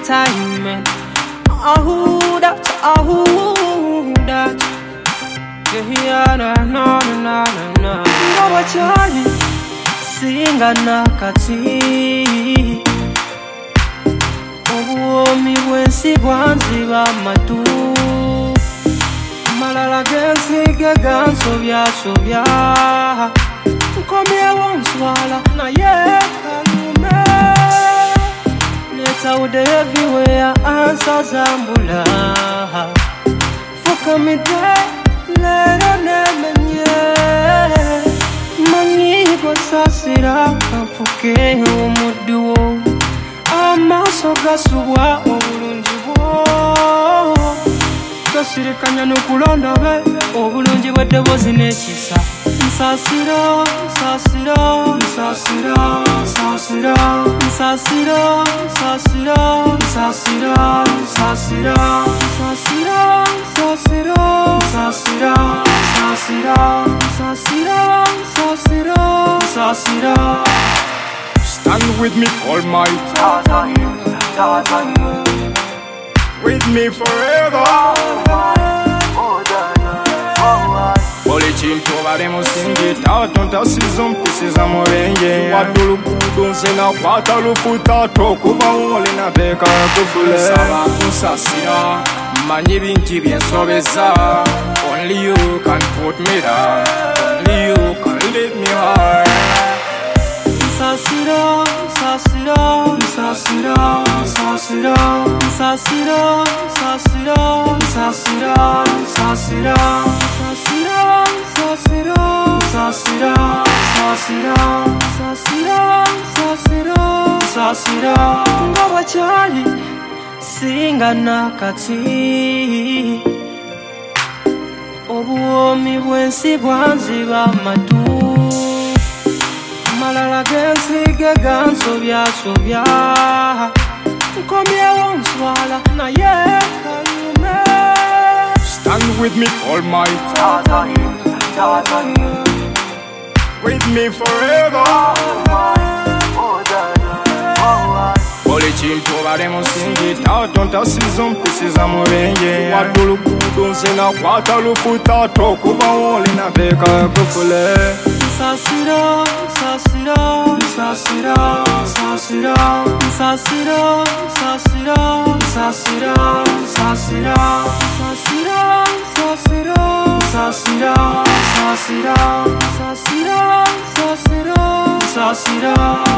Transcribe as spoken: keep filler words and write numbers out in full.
entertainment. Ahoo that, ahoo that. Yeah, na na na na na. Ngabo cyane singa nakati. Obuomi bwensi bwanziba amatu. Malala gensige gansobya sobya. Nkomye wonswala naye kalume. Neta ude everywhere answer zambula. Fuka me day lero nemenye. Mangi go sasira kafuke umuduo. Amaso gasubwa obulungi bwo. Tosirikanya n'okulonda be obulungi bw'eddoboozi n'ekisa. Nsasira, nsasira, nsasira, nsasira, nsasira, nsasira, nsasira, nsasira, nsasira, nsasira, nsasira, nsasira, nsasira, nsasira, nsasira. Stand with me, Almighty. With me forever. Oli chinto baremo singita tonta season pieces amorenge. Wadulu kudo sena kwata lufuta tokuba ole na beka kufule. Saba kusasira manyi binti byensobeza. Only you can put me down. Only you can lift me high. Sasira, sasira, sasira, sasira, sasira, sasira, sasira, sasira, sasira, sasira, sasira, sasira, sasira, sasira. Ngabo cyane singa nakati. Obuomi bwensi bwanziba amatu. Malala gensige gansobya sobya. Nkomye wonswala naye kalume. Stand with me, Almighty. With me forever. Oli chinto baremo singita tonta season pieces amorenge. Wadulu kudo sena kwata lufuta tokuba ole na beka kufule. Sasira, sasira, sasira, sasira, sasira, sasira, sasira, sasira, sasira, sasira, sasira, sasira, sasira, sasira, sasira.